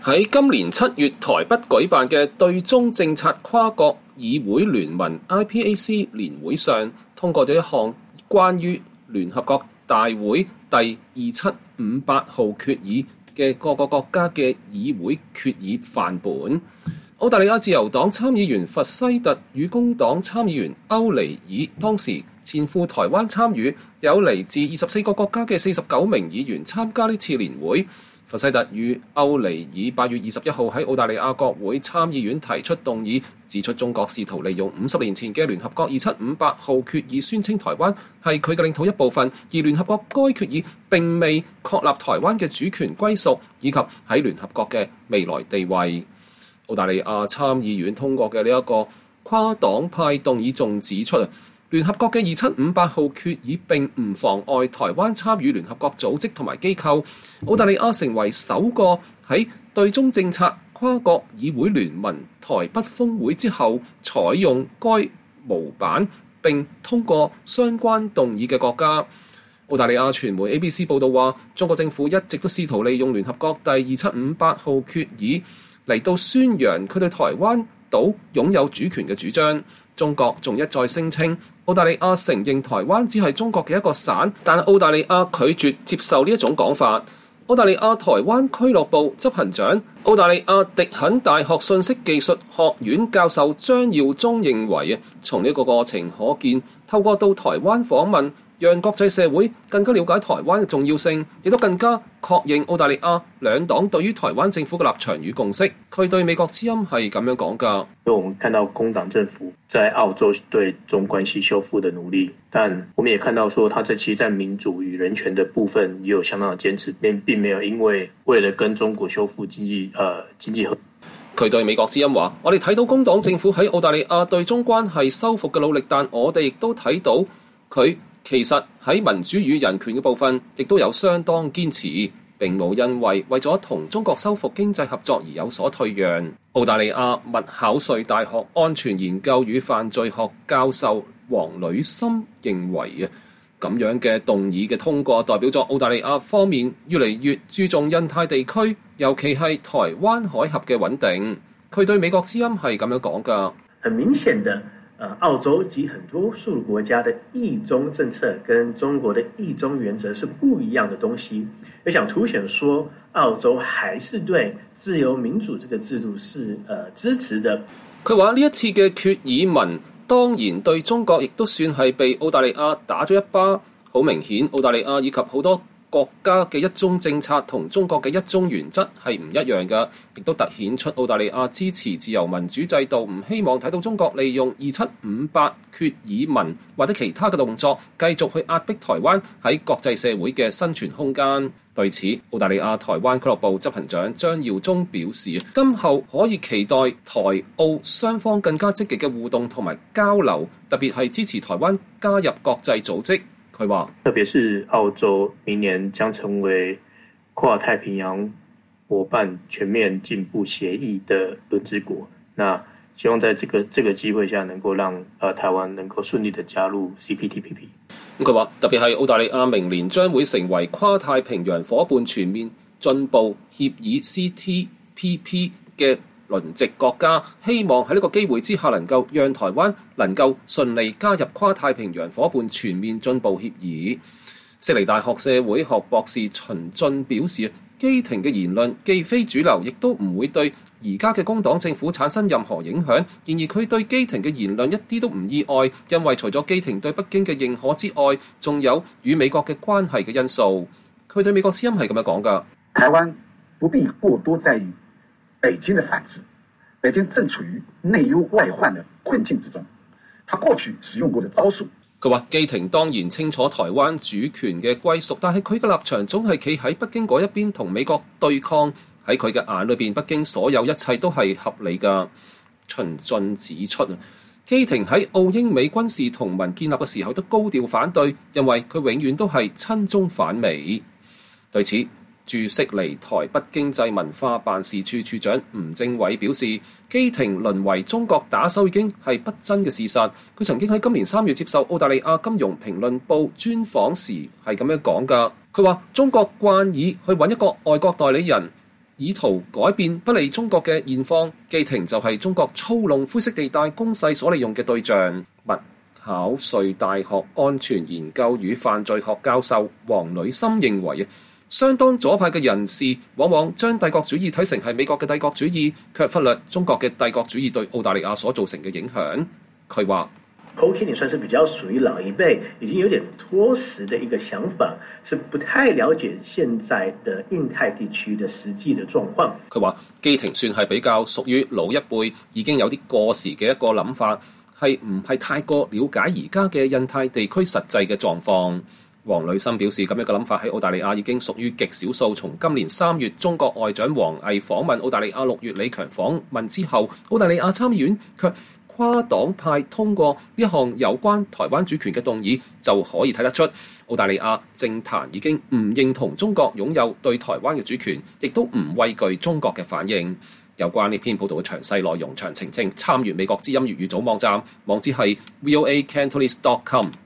喺今年7月台北舉辦嘅對中政策跨國議會聯盟 IPAC 年會上，通過咗一項關於聯合國大會第2758號決議嘅各個國家嘅議會決議範本。澳大利亞自由黨參議員佛西特與工黨參議員歐尼爾當時前赴台灣參與，有嚟自24個國家嘅49名議員參加呢次年會。佛西特與歐尼爾8月21號喺澳大利亞國會參議院提出動議，指出中國試圖利用50年前嘅聯合國2758號決議宣稱台灣係佢嘅領土一部分，而聯合國該決議並未確立台灣嘅主權歸屬以及喺聯合國嘅未來地位。澳大利亞參議院通過嘅呢一個跨黨派動議仲指出，聯合國嘅2758號決議並唔妨礙台灣參與聯合國組織同埋機構。澳大利亞成為首個喺對中政策跨國議會聯盟台北峰會之後採用該模板並通過相關動議嘅國家。澳大利亞傳媒 ABC 報道話，中國政府一直都試圖利用聯合國第2758號決議嚟到宣揚佢對台灣島擁有主權嘅主張。中國仲一再聲稱澳大利亞承認台灣只係中國嘅一個省，但澳大利亞拒絕接受呢一種講法。澳大利亞台灣俱樂部執行長、澳大利亞迪肯大學信息技術學院教授張耀忠認為，從呢個過程可見，透過到台灣訪問，讓國際社會更加了解台灣嘅重要性，亦都更加確認澳大利亞兩黨對於台灣政府嘅立場與共識。佢對美國之音係咁樣講㗎。 我們看到工黨政府在澳洲對中關係修復的努力，但我們也看到說，他這期在民主與人權的部分也有相當的堅持，並沒有因為了跟中國修復經濟合。 佢對美國之音話：我哋睇到工黨政府喺澳大利亞對中關係修復嘅努力，但我哋亦都睇到佢其實喺民主與人權嘅部分，亦都有相當堅持，並冇因為咗同中國修復經濟合作而有所退讓。澳大利亞麥考瑞大學安全研究與犯罪學教授黃呂森認為，咁樣嘅動議嘅通過，代表咗澳大利亞方面越嚟越注重印太地區，尤其係台灣海峽嘅穩定。佢對美國之音係咁樣講㗎。 很明顯的澳洲及很多數國家的一中政策跟中國的一中原則是不一樣的東西，也想凸顯說澳洲還是對自由民主這個制度是支持的。 佢話呢一次嘅決議文當然對中國亦都算係被澳大利亞打咗一巴，好明顯澳大利亞以及好多國家嘅一中政策同中國嘅一中原則係唔一樣嘅，亦都凸顯出澳大利亞支持自由民主制度，唔希望睇到中國利用2758決議文或者其他嘅動作，繼續去壓迫台灣喺國際社會嘅生存空間。對此，澳大利亞台灣俱樂部執行長張耀忠表示，今後可以期待台澳雙方更加積極嘅互動同埋交流，特別係支持台灣加入國際組織。佢話， 特別是澳洲明年將成為跨太平洋夥伴全面進步協議的輪值國，那希望在這個機會下，能夠讓台灣能夠順利的加入 CPTPP。 佢話，特別係澳大利亞明年將會成為跨太平洋夥伴全面進步協議 CTPP 嘅輪值國家，希望喺呢個機會之下，能夠讓台灣能夠順利加入跨太平洋夥伴全面進步協議。悉尼大學社會學博士秦俊表示，基廷嘅言論既非主流，亦都唔會對而家嘅工黨政府產生任何影響。然而佢對基廷嘅言論一啲都唔意外，因為除咗基廷對北京嘅認可之外，仲有與美國嘅關係嘅因素。佢對美國之音係咁樣講㗎。 台灣不必過多在意北京的反制，北京正處於內憂外患的困境之中，他過去使用過的招數。 佢話基廷當然清楚台灣主權嘅歸屬，但係佢嘅立場總係企喺北京嗰一邊，同美國對抗。喺佢嘅眼裏邊，北京所有一切都係合理㗎。秦俊指出，基廷喺澳英美軍事同盟建立嘅時候都高調反對，因為佢永遠都係親中反美。對此，駐悉尼台北經濟文化辦事處處長吳正偉表示，基廷淪為中國打手已經係不爭嘅事實。佢曾經喺今年3月接受澳大利亞金融評論報專訪時係咁樣講㗎。佢話中國慣以去揾一個外國代理人， 以圖改變不利中國嘅現況，基廷就係中國操弄灰色地帶攻勢所利用嘅對象。麥考瑞大學安全研究與犯罪學教授黃呂森認為，相當左派嘅人士往往將帝國主義睇成係美國嘅帝國主義，卻忽略中國嘅帝國主義對澳大利亞所造成嘅影響。佢話 Paul Keating 算是比較屬於老一輩，已經有點脫時的一個想法，是不太了解現在的印太地區的實際的狀況。 佢話基廷算係比較屬於老一輩，已經有啲過時嘅一個諗法，係唔係太過了解而家嘅印太地區實際嘅狀況。黃呂森表示，咁樣嘅諗法喺澳大利亞已經屬於極少數。從今年3月中國外長王毅訪問澳大利亞，6月李強訪問之後，澳大利亞參議院卻跨黨派通過呢項有關台灣主權嘅動議，就可以睇得出澳大利亞政壇已經唔認同中國擁有對台灣嘅主權，亦都唔畏懼中國嘅反應。有關呢篇報道嘅詳細內容詳情，請參閱美國之音粵語組網站，網址係 voacantonese.com。